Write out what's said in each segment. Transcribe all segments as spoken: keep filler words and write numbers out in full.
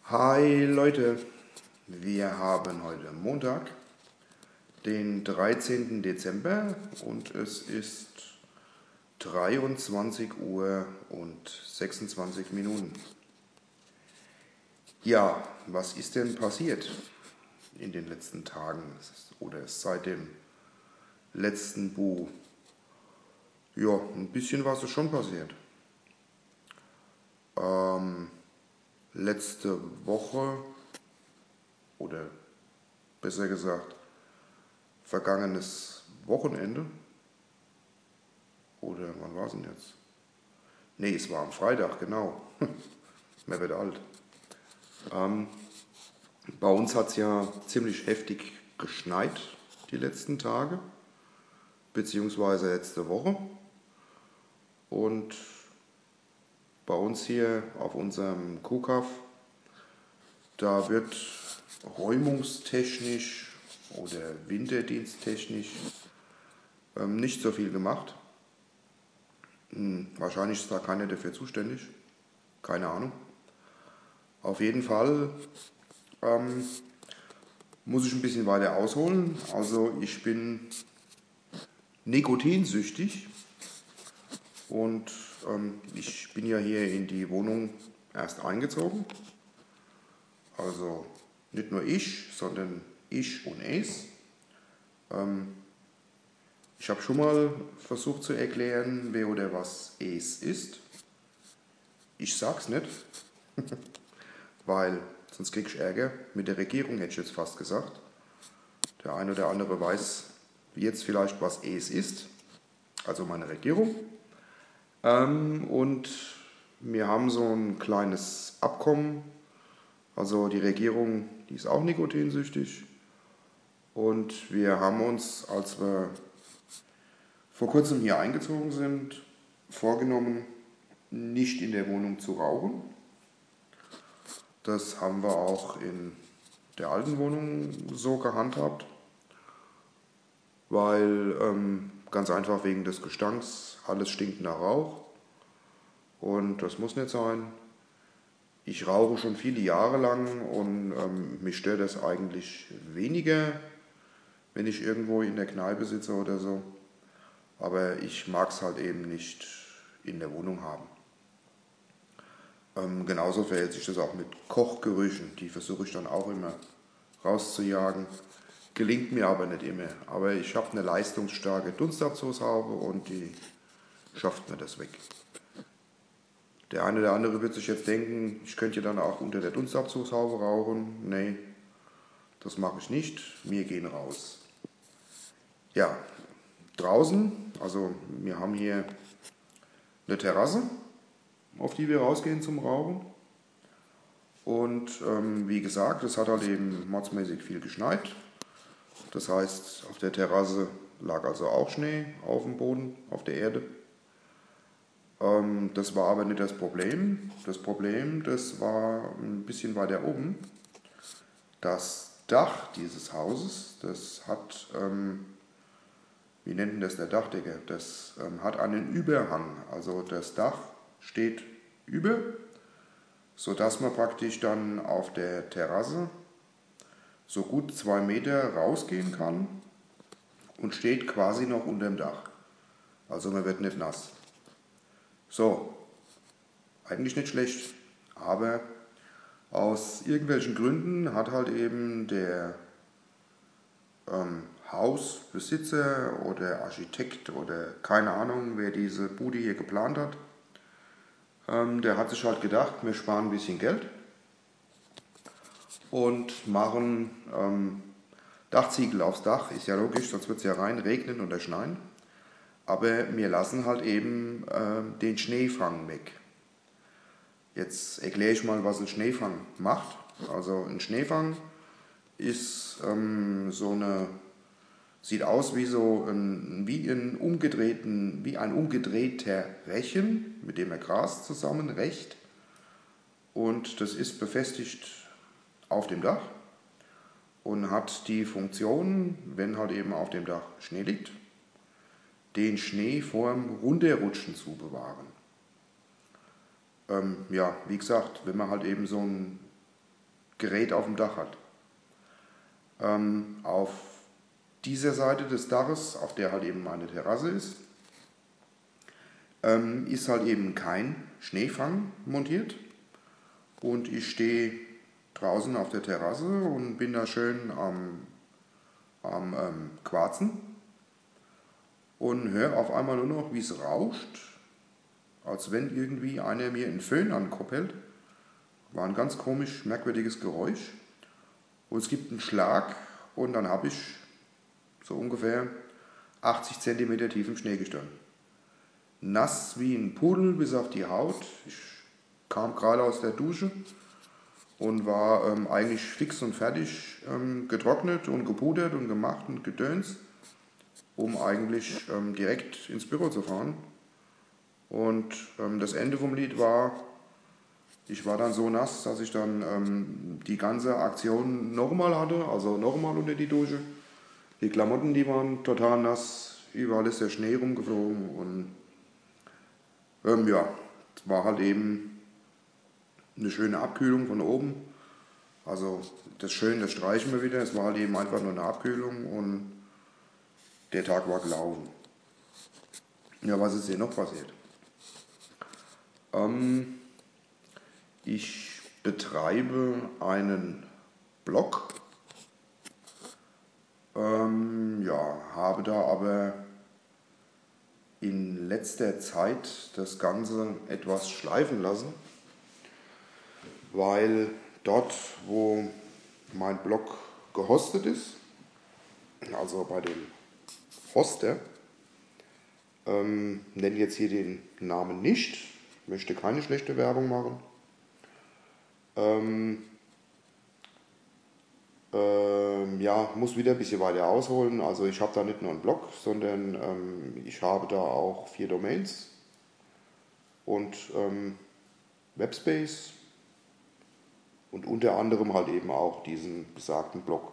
Hi Leute, wir haben heute Montag, den dreizehnten Dezember und es ist dreiundzwanzig Uhr und sechsundzwanzig Minuten. Ja, was ist denn passiert in den letzten Tagen oder seit dem letzten Bu? Ja, ein bisschen was ist schon passiert. Ähm, letzte Woche oder besser gesagt vergangenes Wochenende. Oder wann war es denn jetzt? Nee, es war am Freitag, genau. Mir wird alt. Ähm, bei uns hat es ja ziemlich heftig geschneit die letzten Tage, beziehungsweise letzte Woche. Und bei uns hier auf unserem Kuhkaff, da wird räumungstechnisch oder winterdiensttechnisch ähm, nicht so viel gemacht. Hm, wahrscheinlich ist da keiner dafür zuständig. Keine Ahnung. Auf jeden Fall ähm, muss ich ein bisschen weiter ausholen. Also ich bin nikotinsüchtig und ähm, ich bin ja hier in die Wohnung erst eingezogen. Also nicht nur ich, sondern ich und es. Ähm, ich habe schon mal versucht zu erklären, wer oder was es ist. Ich sag's nicht, weil sonst krieg ich Ärger. Mit der Regierung hätte ich jetzt fast gesagt. Der eine oder andere weiß jetzt vielleicht, was es ist. Also meine Regierung. Ähm, und wir haben so ein kleines Abkommen. Also die Regierung, die ist auch nikotinsüchtig. Und wir haben uns, als wir vor kurzem hier eingezogen sind, vorgenommen, nicht in der Wohnung zu rauchen. Das haben wir auch in der alten Wohnung so gehandhabt, weil ähm, ganz einfach wegen des Gestanks, alles stinkt nach Rauch und das muss nicht sein. Ich rauche schon viele Jahre lang und ähm, mich stört das eigentlich weniger, wenn ich irgendwo in der Kneipe sitze oder so. Aber ich mag es halt eben nicht in der Wohnung haben. Ähm, genauso verhält sich das auch mit Kochgerüchen. Die versuche ich dann auch immer rauszujagen. Gelingt mir aber nicht immer. Aber ich habe eine leistungsstarke Dunstabzugshaube und die schafft mir das weg. Der eine oder andere wird sich jetzt denken, ich könnte ja dann auch unter der Dunstabzugshaube rauchen. Nee, das mache ich nicht. Wir gehen raus. Ja, draußen, also wir haben hier eine Terrasse, auf die wir rausgehen zum Rauchen. Und ähm, wie gesagt, es hat halt eben mordsmäßig viel geschneit. Das heißt, auf der Terrasse lag also auch Schnee auf dem Boden, auf der Erde. Ähm, das war aber nicht das Problem. Das Problem, das war ein bisschen weiter oben. Das Dach dieses Hauses, das hat, ähm, wie nennt denn das der Dachdecker? Das ähm, hat einen Überhang. Also das Dach steht über, sodass man praktisch dann auf der Terrasse so gut zwei Meter rausgehen kann und steht quasi noch unter dem Dach. Also man wird nicht nass. So, eigentlich nicht schlecht, aber aus irgendwelchen Gründen hat halt eben der ähm, Hausbesitzer oder Architekt oder keine Ahnung, wer diese Bude hier geplant hat, ähm, der hat sich halt gedacht, wir sparen ein bisschen Geld und machen ähm, Dachziegel aufs Dach. Ist ja logisch, sonst wird es ja rein regnen oder schneien. Aber wir lassen halt eben äh, den Schneefang weg. Jetzt erkläre ich mal, was ein Schneefang macht. Also ein Schneefang ist ähm, so eine, sieht aus wie so ein, wie, ein umgedrehten, wie ein umgedrehter Rechen, mit dem er Gras zusammenrecht. Und das ist befestigt auf dem Dach und hat die Funktion, wenn halt eben auf dem Dach Schnee liegt, den Schnee vorm Runterrutschen zu bewahren. Ähm, ja, wie gesagt, wenn man halt eben so ein Gerät auf dem Dach hat. Ähm, auf dieser Seite des Daches, auf der halt eben meine Terrasse ist, ähm, ist halt eben kein Schneefang montiert. Und ich stehe draußen auf der Terrasse und bin da schön am, am ähm, Quarzen und höre auf einmal nur noch, wie es rauscht, als wenn irgendwie einer mir einen Föhn an den Kopf hält. War ein ganz komisch, merkwürdiges Geräusch. Und es gibt einen Schlag und dann habe ich so ungefähr achtzig Zentimeter tiefen Schnee gestanden. Nass wie ein Pudel bis auf die Haut. Ich kam gerade aus der Dusche und war ähm, eigentlich fix und fertig ähm, getrocknet und gepudert und gemacht und gedöns, um eigentlich ähm, direkt ins Büro zu fahren. Und ähm, das Ende vom Lied war, ich war dann so nass, dass ich dann ähm, die ganze Aktion nochmal hatte, also nochmal unter die Dusche. Die Klamotten, die waren total nass, überall ist der Schnee rumgeflogen und ähm, ja, es war halt eben eine schöne Abkühlung von oben. Also das Schöne, das streichen wir wieder, es war halt eben einfach nur eine Abkühlung und der Tag war gelaufen. Ja, was ist hier noch passiert? Ähm, ich betreibe einen Blog, ähm, ja, habe da aber in letzter Zeit das Ganze etwas schleifen lassen, weil dort, wo mein Blog gehostet ist, also bei dem Hoster, ähm, nenne jetzt hier den Namen nicht, möchte keine schlechte Werbung machen, ähm, ähm, ja, muss wieder ein bisschen weiter ausholen. Also ich habe da nicht nur einen Blog, sondern ähm, ich habe da auch vier Domains und ähm, Webspace und unter anderem halt eben auch diesen besagten Blog.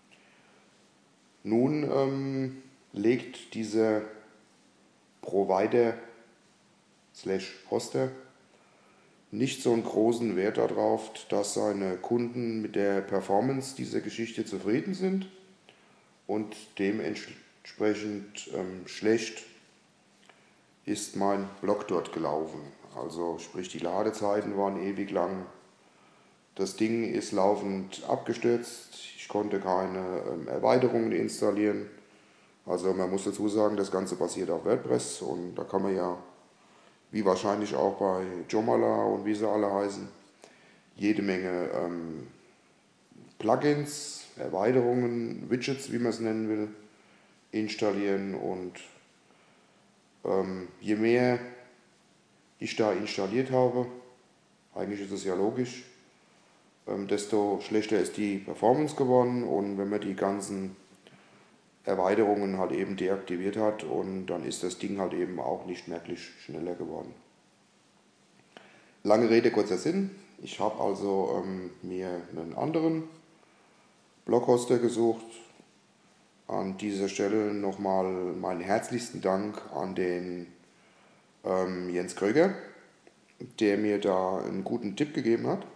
Nun ähm, legt dieser Provider slash Hoster nicht so einen großen Wert darauf, dass seine Kunden mit der Performance dieser Geschichte zufrieden sind und dementsprechend ähm, schlecht ist mein Blog dort gelaufen. Also sprich, die Ladezeiten waren ewig lang. Das Ding ist laufend abgestürzt. Ich konnte keine ähm, Erweiterungen installieren. Also man muss dazu sagen, das Ganze basiert auf WordPress und da kann man ja, wie wahrscheinlich auch bei Joomla und wie sie alle heißen, jede Menge ähm, Plugins, Erweiterungen, Widgets, wie man es nennen will, installieren. Und ähm, je mehr ich da installiert habe, eigentlich ist es ja logisch, ähm, desto schlechter ist die Performance geworden. Und wenn man die ganzen Erweiterungen halt eben deaktiviert hat, und dann ist das Ding halt eben auch nicht merklich schneller geworden. Lange Rede, kurzer Sinn. Ich habe also ähm, mir einen anderen Bloghoster gesucht. An dieser Stelle nochmal meinen herzlichsten Dank an den ähm, Jens Kröger, der mir da einen guten Tipp gegeben hat.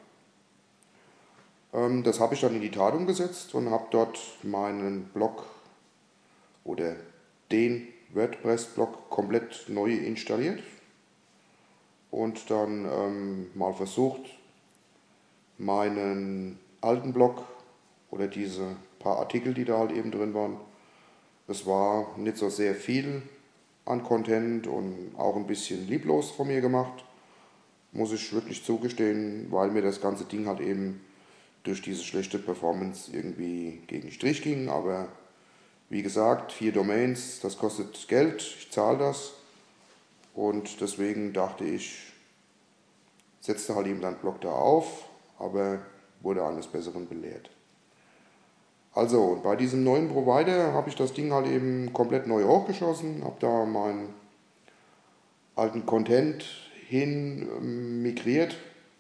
Ähm, das habe ich dann in die Tat umgesetzt und habe dort meinen Blog oder den WordPress-Blog komplett neu installiert und dann ähm, mal versucht, meinen alten Blog oder diese paar Artikel, die da halt eben drin waren, es war nicht so sehr viel an Content und auch ein bisschen lieblos von mir gemacht, muss ich wirklich zugestehen, weil mir das ganze Ding halt eben durch diese schlechte Performance irgendwie gegen den Strich ging. Aber wie gesagt, vier Domains, das kostet Geld, ich zahle das und deswegen dachte ich, setzte halt eben deinen Blog da auf, aber wurde eines Besseren belehrt. Also, und bei diesem neuen Provider habe ich das Ding halt eben komplett neu hochgeschossen, habe da meinen alten Content hin ähm, migriert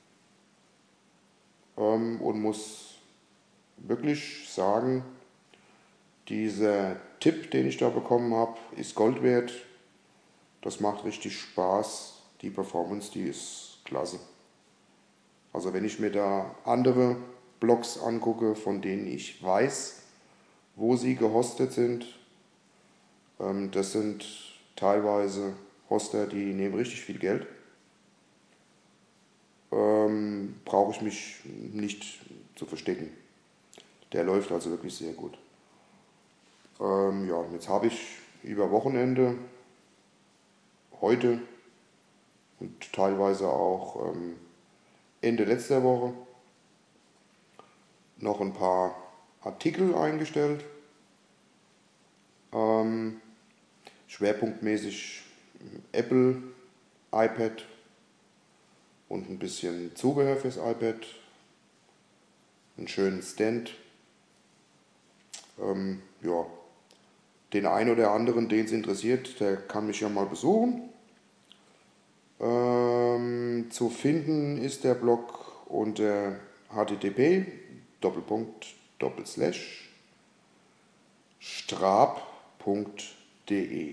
ähm, und muss wirklich sagen, dieser Tipp, den ich da bekommen habe, ist Gold wert. Das macht richtig Spaß. Die Performance, die ist klasse. Also wenn ich mir da andere Blogs angucke, von denen ich weiß, wo sie gehostet sind. Ähm, das sind teilweise Hoster, die nehmen richtig viel Geld. Ähm, brauche ich mich nicht zu verstecken. Der läuft also wirklich sehr gut. Ähm, ja, jetzt habe ich über Wochenende, heute und teilweise auch ähm, Ende letzter Woche noch ein paar Artikel eingestellt. Ähm, schwerpunktmäßig Apple, iPad und ein bisschen Zubehör fürs iPad. Einen schönen Stand. Ähm, ja, den einen oder anderen, den es interessiert, der kann mich ja mal besuchen. Ähm, zu finden ist der Blog unter http Doppelpunkt Doppelslash strab punkt de.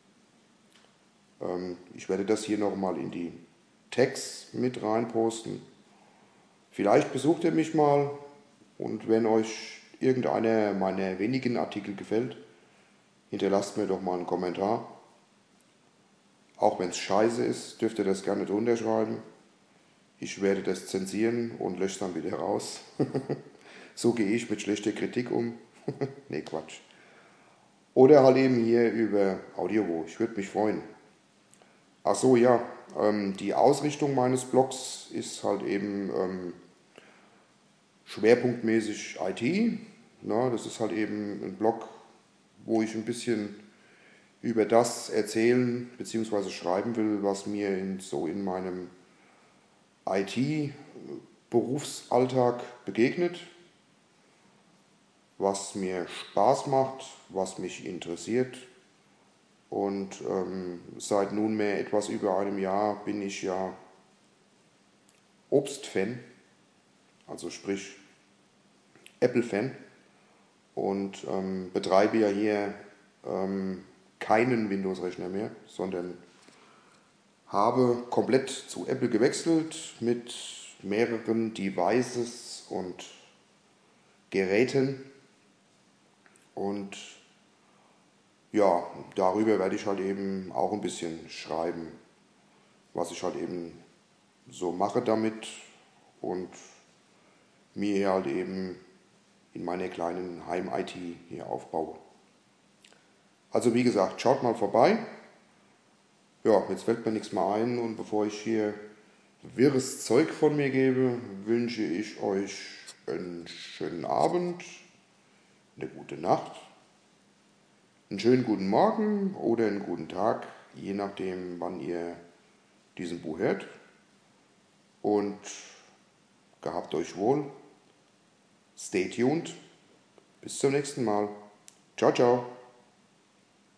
Ähm, ich werde das hier nochmal in die Tags mit reinposten. Vielleicht besucht ihr mich mal und wenn euch irgendeiner meiner wenigen Artikel gefällt, hinterlasst mir doch mal einen Kommentar. Auch wenn es scheiße ist, dürft ihr das gerne drunter schreiben. Ich werde das zensieren und lösche dann wieder raus. So gehe ich mit schlechter Kritik um. Nee, Quatsch. Oder halt eben hier über Audiowo. Ich würde mich freuen. Ach so, ja. Ähm, die Ausrichtung meines Blogs ist halt eben ähm, schwerpunktmäßig I T. Na, das ist halt eben ein Blog, wo ich ein bisschen über das erzählen bzw. schreiben will, was mir in, so in meinem I T-Berufsalltag begegnet, was mir Spaß macht, was mich interessiert. Und ähm, seit nunmehr etwas über einem Jahr bin ich ja Obst-Fan, also sprich Apple-Fan und ähm, betreibe ja hier ähm, keinen Windows-Rechner mehr, sondern habe komplett zu Apple gewechselt mit mehreren Devices und Geräten. Und ja, darüber werde ich halt eben auch ein bisschen schreiben, was ich halt eben so mache damit und mir halt eben in meiner kleinen Heim-I T hier aufbaue. Also wie gesagt, schaut mal vorbei. Ja, jetzt fällt mir nichts mehr ein und bevor ich hier wirres Zeug von mir gebe, wünsche ich euch einen schönen Abend, eine gute Nacht, einen schönen guten Morgen oder einen guten Tag, je nachdem, wann ihr diesen Buch hört. Und gehabt euch wohl. Stay tuned. Bis zum nächsten Mal. Ciao, ciao.